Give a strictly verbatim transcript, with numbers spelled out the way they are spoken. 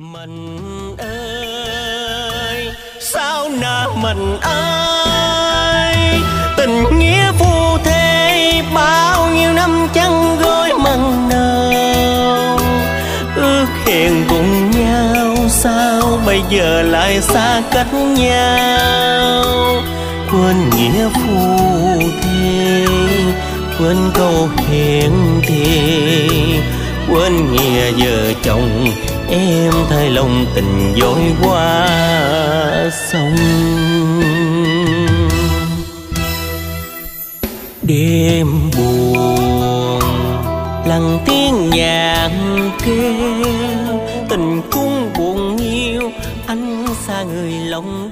Mình ơi, sao nỡ mình ơi, tình nghĩa phu thê bao nhiêu năm chẳng gối mặn nồng. Ước hẹn cùng nhau sao bây giờ lại xa cách nhau. Quên nghĩa phu thê, quên câu hẹn thề, quên nghĩa vợ chồng em thay lòng tình dối qua sông. Đêm buồn lặng tiếng nhạc kêu, tình cũng buồn nhiêu, anh xa người lòng